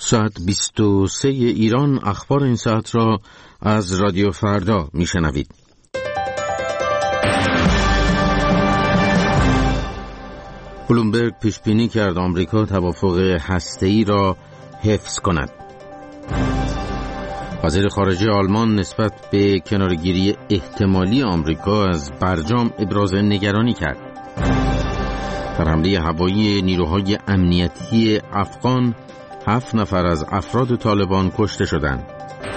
ساعت 23 ایران اخبار این ساعت را از رادیو فردا میشنوید. بلومبرگ پیش بینی کرد آمریکا توافق هسته‌ای را حفظ کند. وزیر خارجه آلمان نسبت به کنارگیری احتمالی آمریکا از برجام ابراز نگرانی کرد. در حمله هوایی نیروهای امنیتی افغان 7 نفر از افراد طالبان کشته شدند.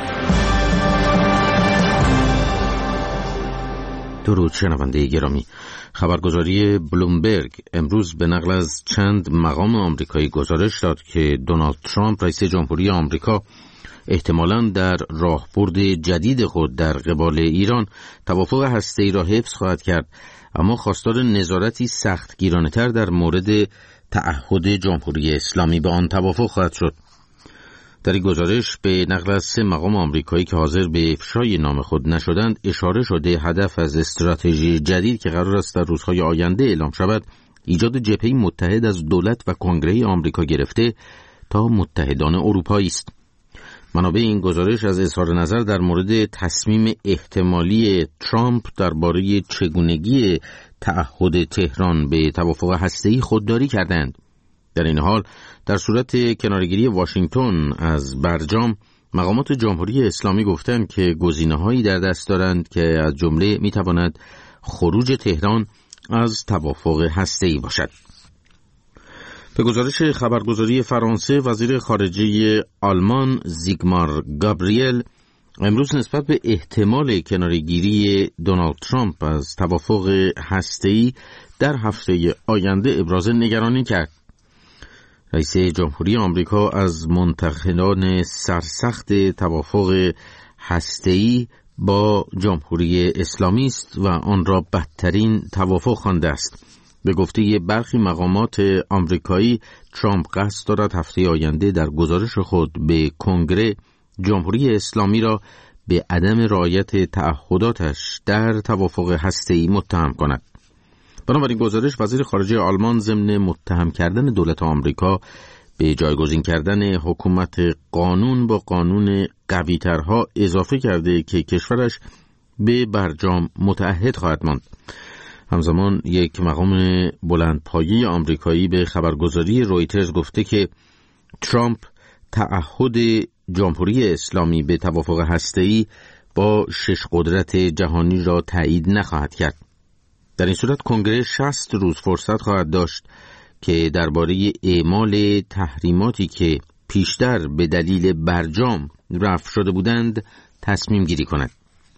درود شنونده گرامی، خبرگزاری بلومبرگ امروز به نقل از چند مقام آمریکایی گزارش داد که دونالد ترامپ رئیس جمهوری آمریکا احتمالاً در راهبرد جدید خود در قبال ایران توافق هسته‌ای را حفظ خواهد کرد، اما خواستار نظارتی سختگیرانه‌تر در مورد تعهد جمهوری اسلامی به آن توافق خواهد شد. در این گزارش به نقل از 3 مقام آمریکایی که حاضر به افشای نام خود نشدند اشاره شده هدف از استراتژی جدید که قرار است در روزهای آینده اعلام شود ایجاد جبهه‌ای متحد از دولت و کنگره آمریکا گرفته تا متحدان اروپایی است. منابع این گزارش از اظهار نظر در مورد تصمیم احتمالی ترامپ درباره چگونگی تعهد تهران به توافق هسته‌ای خودداری کردند. در این حال در صورت کنارگیری واشنگتن از برجام، مقامات جمهوری اسلامی گفتند که گزینه‌هایی در دست دارند که از جمله می‌تواند خروج تهران از توافق هسته‌ای باشد. به گزارش خبرگزاری فرانسه، وزیر خارجه آلمان زیگمار گابریل امروز نسبت به احتمال کنارگیری دونالد ترامپ از توافق هسته‌ای در هفته آینده ابراز نگرانی کرد. رئیس جمهوری آمریکا از منتقدان سرسخت توافق هسته‌ای با جمهوری اسلامی است و آن را بدترین توافق خوانده است. به گفته برخی مقامات آمریکایی، ترامپ قصد دارد هفته آینده در گزارش خود به کنگره جمهوری اسلامی را به عدم رعایت تعهداتش در توافق هسته‌ای متهم کند. بنابراین گزارش وزیر خارجه آلمان ضمن متهم کردن دولت آمریکا به جایگزین کردن حکومت قانون با قانون قوی‌ترها اضافه کرده که کشورش به برجام متعهد خواهد ماند. همزمان یک مقام بلندپایه آمریکایی به خبرگزاری رویترز گفته که ترامپ تعهد جمهوری اسلامی به توافق هسته‌ای با 6 قدرت جهانی را تایید نخواهد کرد. در این صورت کنگره 60 روز فرصت خواهد داشت که درباره اعمال تحریماتی که پیشتر به دلیل برجام رفع شده بودند تصمیم گیری کند.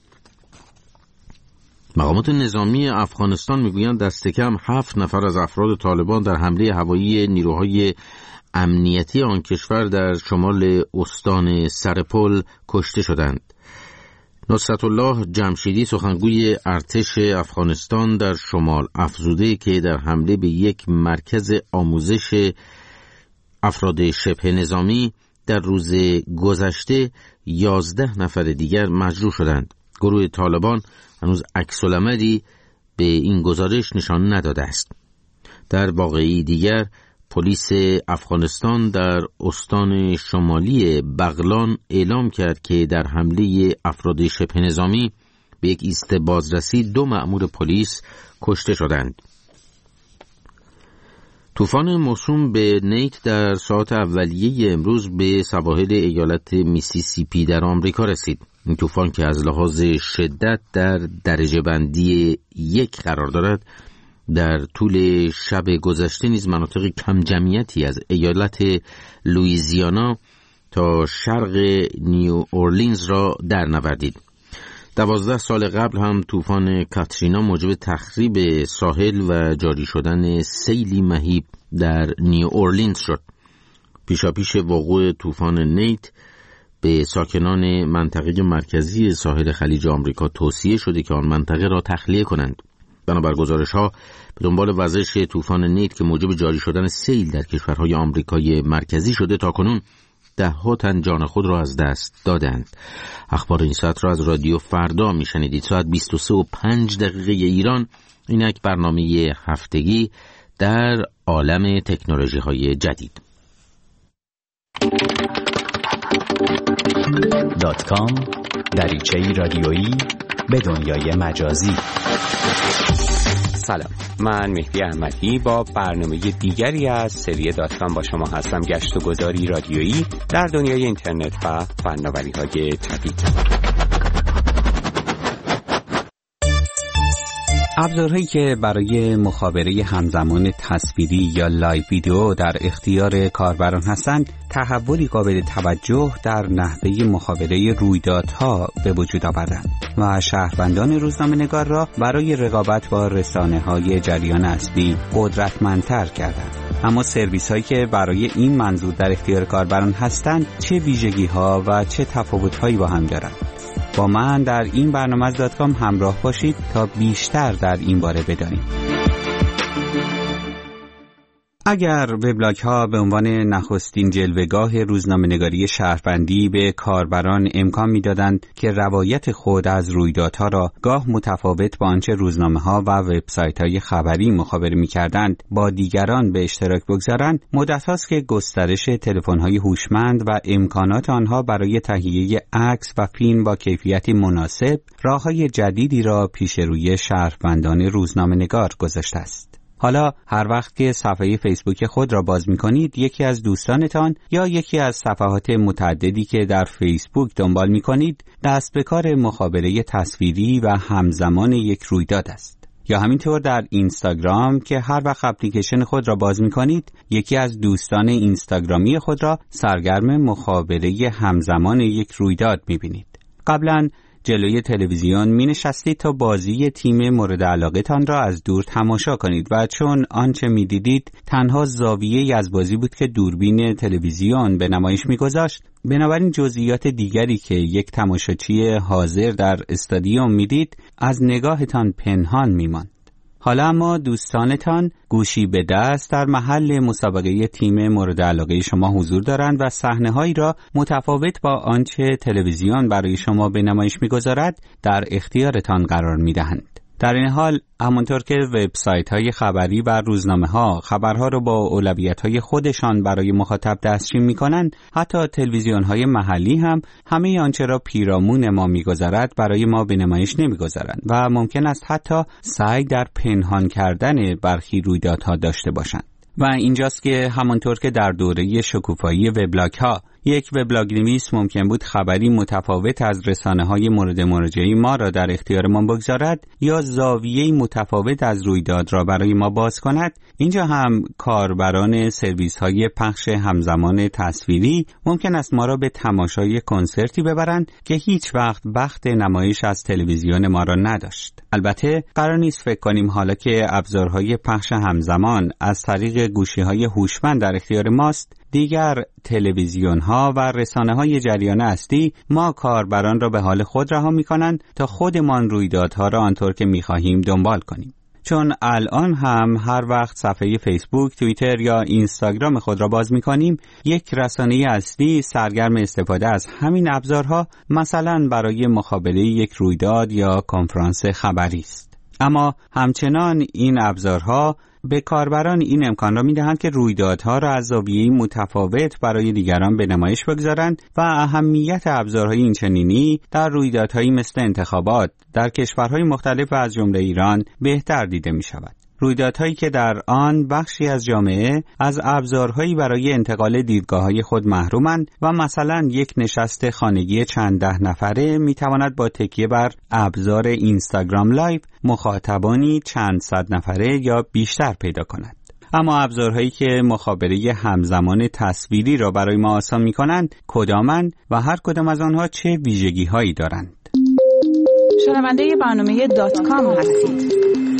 مقامات نظامی افغانستان میگویند دست کم 7 نفر از افراد طالبان در حمله هوایی نیروهای امنیتی آن کشور در شمال استان سرپل کشته شدند. نصرت الله جمشیدی سخنگوی ارتش افغانستان در شمال افزوده که در حمله به یک مرکز آموزش افراد شبه نظامی در روز گذشته 11 نفر دیگر مجروح شدند. گروه طالبان هنوز عکس‌العملی به این گزارش نشان نداده است. در واقعی دیگر، پلیس افغانستان در استان شمالی بغلان اعلام کرد که در حمله افراد شبه نظامی به یک ایست بازرسی 2 مأمور پلیس کشته شدند. طوفان موسوم به نیت در ساعات اولیه امروز به سواحل ایالت میسیسیپی در آمریکا رسید. این طوفان که از لحاظ شدت در درجه بندی 1 قرار دارد، در طول شب گذشته نیز مناطق کم جمعیتی از ایالت لوئیزیانا تا شرق نیو اورلینز را در نوردید. 12 سال قبل هم طوفان کاترینا موجب تخریب ساحل و جاری شدن سیلی مهیب در نیو اورلینز شد. پیشاپیش وقوع طوفان نیت به ساکنان منطقه مرکزی ساحل خلیج آمریکا توصیه شده که آن منطقه را تخلیه کنند. بنابر گزارش‌ها به دنبال وزش طوفان نیت که موجب جاری شدن سیل در کشورهای آمریکای مرکزی شده، تاکنون 10 تن جان خود را از دست دادند. اخبار این ساعت را از رادیو فردا میشنیدید. ساعت 23:05 ایران. اینک برنامه هفتگی در عالم تکنولوژی‌های جدید. facebook.com دریچه‌ای رادیویی به دنیای مجازی. سلام، من مهدی احمدی با برنامه دیگری از سری .com با شما هستم. گشت و گذاری رادیویی در دنیای اینترنت و فناوری‌های جدید. ابزارهایی که برای مخابره همزمان تصویری یا لایو ویدیو در اختیار کاربران هستند، تحولی قابل توجه در نحوه مخابره رویدادها به وجود آوردند و شهروندان روزنامه‌نگار را برای رقابت با رسانه‌های جریان اصلی قدرتمندتر کردند. اما سرویس هایی که برای این منظور در اختیار کاربران هستند چه ویژگی ها و چه تفاوت هایی با هم دارند؟ با من در این برنامه از .com همراه باشید تا بیشتر در این باره بدانیم. اگر وبلاگ ها به عنوان نخستین جلوه‌گاه روزنامه‌نگاری شهروندی به کاربران امکان می‌دادند که روایت خود از رویدادها را گاه متفاوت با آنچه روزنامه‌ها و وبسایت‌های خبری مخابره می‌کردند با دیگران به اشتراک بگذارند، مدت هاست که گسترش تلفن‌های هوشمند و امکانات آنها برای تهیه عکس و فیلم با کیفیتی مناسب راه‌های جدیدی را پیش روی شهروندان روزنامه‌نگار گذاشته است. حالا هر وقت که صفحه فیسبوک خود را باز می‌کنید، یکی از دوستانتان یا یکی از صفحات متعددی که در فیسبوک دنبال می‌کنید، دست به کار مخابره تصویری و همزمان یک رویداد است. یا همینطور در اینستاگرام که هر وقت اپلیکیشن خود را باز می‌کنید، یکی از دوستان اینستاگرامی خود را سرگرم مخابره همزمان یک رویداد می‌بینید. قبلاً جلوی تلویزیون می نشستید تا بازی تیم مورد علاقه تان را از دور تماشا کنید و چون آنچه می دیدید تنها زاویه‌ای از بازی بود که دوربین تلویزیون به نمایش می گذاشت، بنابراین جزئیات دیگری که یک تماشاچی حاضر در استادیوم می دید از نگاهتان پنهان می ماند. حالا اما دوستانتان گوشی به دست در محل مسابقه تیم مورد علاقه شما حضور دارند و صحنه‌هایی را متفاوت با آنچه تلویزیون برای شما به نمایش می‌گذارد در اختیارتان قرار می‌دهند. در این حال همانطور که وبسایت‌های خبری و روزنامه‌ها خبرها را با اولویت‌های خودشان برای مخاطب دسترسی می‌کنند، حتی تلویزیون‌های محلی هم همه آنچه را پیرامون ما می‌گذارد برای ما به نمایش نمی‌گذارند و ممکن است حتی سعی در پنهان کردن برخی رویدادها داشته باشند. و اینجاست که همانطور که در دوره شکوفایی وبلاگ‌ها یک وبلاگ نویس ممکن بود خبری متفاوت از رسانه‌های مورد مراجعه ما را در اختیار ما بگذارد یا زاویه‌ای متفاوت از رویداد را برای ما باز کند، اینجا هم کاربران سرویس‌های پخش همزمان تصویری ممکن است ما را به تماشای کنسرتی ببرند که هیچ وقت نمایش از تلویزیون ما را نداشت. البته قرار نیست فکر کنیم حالا که ابزارهای پخش همزمان از طریق گوشی‌های هوشمند در اختیار ماست، دیگر تلویزیون‌ها و رسانه‌های جریان اصلی ما کاربران را به حال خود رها می‌کنند تا خودمان رویدادها را آنطور که می‌خواهیم دنبال کنیم. چون الان هم هر وقت صفحه فیسبوک، توییتر یا اینستاگرام خود را باز می‌کنیم، یک رسانه اصلی سرگرم استفاده از همین ابزارها، مثلا برای مخابره یک رویداد یا کنفرانس خبری است. اما همچنان این ابزارها به کاربران این امکان را می‌دهند که رویدادها را از زاویه‌ای متفاوت برای دیگران به نمایش بگذارند و اهمیت ابزارهای اینچنینی در رویدادهایی مثل انتخابات در کشورهای مختلف و از جمله ایران بهتر دیده می‌شود. رویدادهایی که در آن بخشی از جامعه از ابزارهایی برای انتقال دیدگاه‌های خود محرومند و مثلا یک نشست خانگی چند ده نفره می‌تواند با تکیه بر ابزار اینستاگرام لایو مخاطبانی چند صد نفره یا بیشتر پیدا کند. اما ابزارهایی که مخابره همزمان تصویری را برای ما آسان می‌کنند کدامند و هر کدام از آنها چه ویژگی‌هایی دارند؟ شنونده برنامه .com هستید.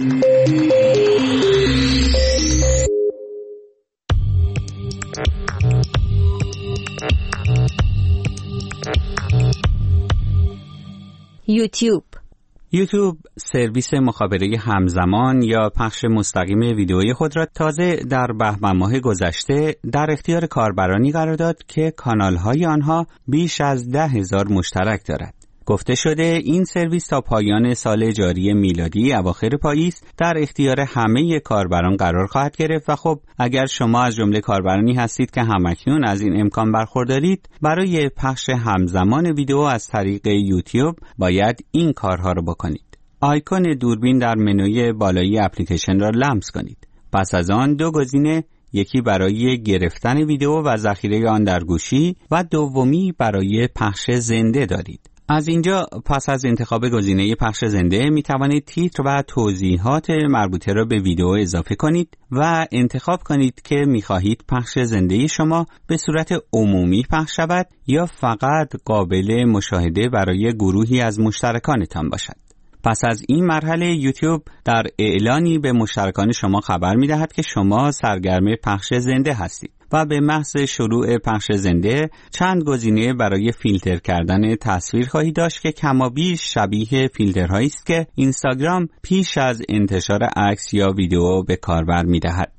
یوتیوب سرویس مخابره همزمان یا پخش مستقیم ویدئوی خود را تازه در بهمن ماه گذشته در اختیار کاربرانی قرار داد که کانال‌های آنها بیش از 10,000 مشترک دارد. گفته شده این سرویس تا پایان سال جاری میلادی اواخر پاییز در اختیار همه کاربران قرار خواهد گرفت و خب اگر شما از جمله کاربرانی هستید که همکنون از این امکان برخوردارید، برای پخش همزمان ویدیو از طریق یوتیوب باید این کارها رو بکنید. آیکون دوربین در منوی بالایی اپلیکیشن را لمس کنید. پس از آن دو گزینه، یکی برای گرفتن ویدیو و ذخیره آن در گوشی و دومی برای پخش زنده دارید. از اینجا پس از انتخاب گزینه پخش زنده می توانید تیتر و توضیحات مربوطه را به ویدیو اضافه کنید و انتخاب کنید که می خواهید پخش زنده شما به صورت عمومی پخش شود یا فقط قابل مشاهده برای گروهی از مشترکانتان باشد. پس از این مرحله یوتیوب در اعلانی به مشترکان شما خبر می دهد که شما سرگرم پخش زنده هستید و به محض شروع پخش زنده چند گزینه برای فیلتر کردن تصویر خواهید داشت که کمابیش شبیه فیلترهایی است که اینستاگرام پیش از انتشار عکس یا ویدیو به کاربر می دهد.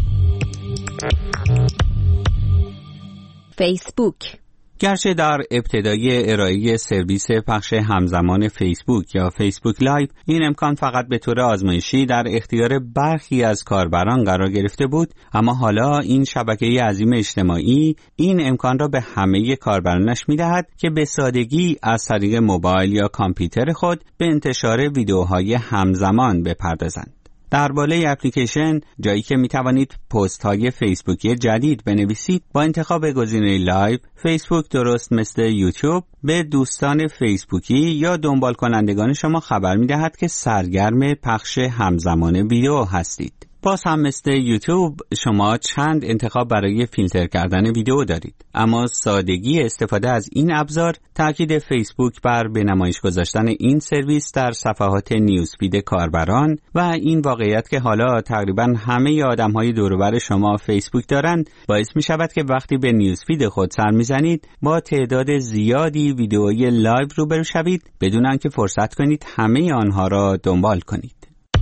فیسبوک. گرچه در ابتدای ارائه سرویس پخش همزمان فیسبوک یا فیسبوک لایو این امکان فقط به طور آزمایشی در اختیار برخی از کاربران قرار گرفته بود، اما حالا این شبکه عظیم اجتماعی این امکان را به همه کاربرانش می‌دهد که به سادگی از طریق موبایل یا کامپیوتر خود به انتشار ویدیوهای همزمان بپردازند. در بالای اپلیکیشن جایی که می توانید پست های فیسبوکی جدید بنویسید، با انتخاب گزینه لایو، فیسبوک درست مثل یوتیوب به دوستان فیسبوکی یا دنبال کنندگان شما خبر می دهد که سرگرم پخش همزمان ویدیو هستید. باز هم مثل یوتیوب شما چند انتخاب برای فیلتر کردن ویدیو دارید، اما سادگی استفاده از این ابزار تاکید فیسبوک بر به نمایش گذاشتن این سرویس در صفحات نیوزفید کاربران و این واقعیت که حالا تقریبا همه آدم‌های دور و بر شما فیسبوک دارند باعث می شود که وقتی به نیوزفید خود سر می‌زنید با تعداد زیادی ویدیوهای لایو روبرو شوید بدون آنکه فرصت کنید همه آنها را دنبال کنید.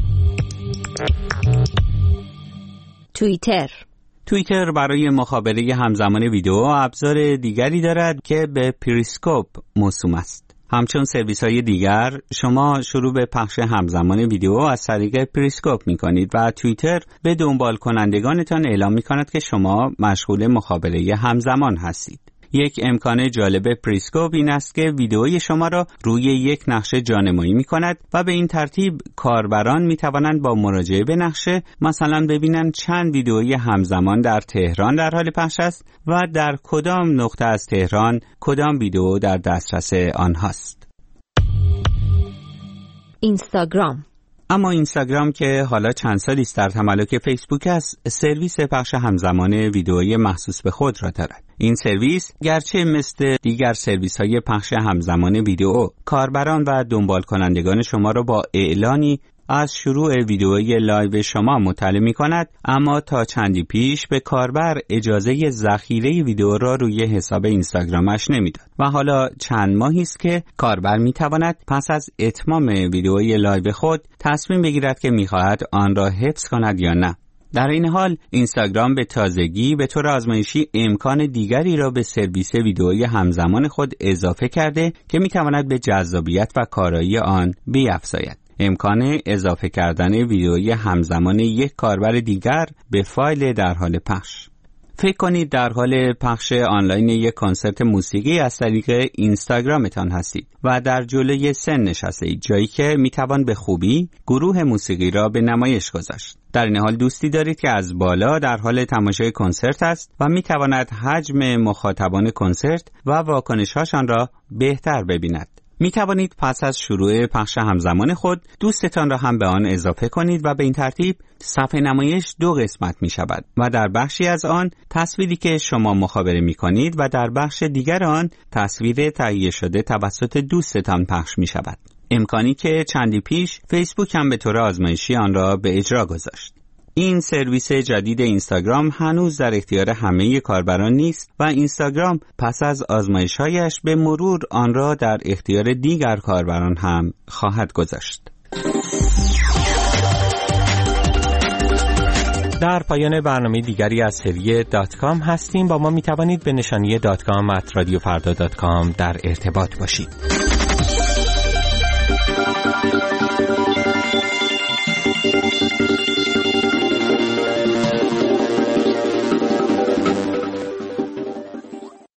توییتر برای مخابره همزمان ویدیو ابزار دیگری دارد که به پریسکوپ موسوم است. همچون سرویس‌های دیگر شما شروع به پخش همزمان ویدیو از طریق پریسکوپ می‌کنید و توییتر به دنبال کنندگانتان اعلام می‌کند که شما مشغول مخابره همزمان هستید. یک امکان جالب پریسکوپ این است که ویدئوی شما را روی یک نقشه جانمایی می کند و به این ترتیب کاربران می توانند با مراجعه به نقشه مثلا ببینند چند ویدئوی همزمان در تهران در حال پخش است و در کدام نقطه از تهران کدام ویدئو در دسترس آنهاست. اینستاگرام. اما اینستاگرام که حالا چند سالی است در تملک فیسبوک است، سرویس پخش همزمان ویدئویی مخصوص به خود را دارد. این سرویس گرچه مثل دیگر سرویس‌های پخش همزمان ویدئو کاربران و دنبال کنندگان شما را با اعلانی از شروع ویدئوی لایو شما مطلع می‌کند، اما تا چندی پیش به کاربر اجازه ذخیره ویدئو را روی حساب اینستاگرامش نمیداد و حالا چند ماهی است که کاربر می‌تواند پس از اتمام ویدئوی لایو خود تصمیم بگیرد که می‌خواهد آن را حفظ کند یا نه. در این حال اینستاگرام به تازگی به طور آزمایشی امکان دیگری را به سرویس ویدئویی همزمان خود اضافه کرده که می‌تواند به جذابیت و کارایی آن بیفزاید. امکان اضافه کردن ویدئوی همزمان یک کاربر دیگر به فایل در حال پخش. فکر کنید در حال پخش آنلاین یک کنسرت موسیقی از طریق اینستاگرامتان هستید و در جلوی سن نشستید، جایی که میتوان به خوبی گروه موسیقی را به نمایش گذاشت. در این حال دوستی دارید که از بالا در حال تماشای کنسرت است و میتواند حجم مخاطبان کنسرت و واکنش‌هاشان را بهتر ببیند. می توانید پس از شروع پخش همزمان خود دوستتان را هم به آن اضافه کنید و به این ترتیب صفحه نمایش دو قسمت می شود و در بخشی از آن تصویری که شما مخابره می کنید و در بخش دیگر آن تصویر تهیه شده توسط دوستتان پخش می شود. امکانی که چندی پیش فیسبوک هم به طور آزمایشی آن را به اجرا گذاشت. این سرویس جدید اینستاگرام هنوز در اختیار همه کاربران نیست و اینستاگرام پس از آزمایش‌هایش به مرور آن را در اختیار دیگر کاربران هم خواهد گذاشت. در پایان برنامه دیگری از سری .com هستیم. با ما می توانید به نشانی .com@radiofarda.com در ارتباط باشید.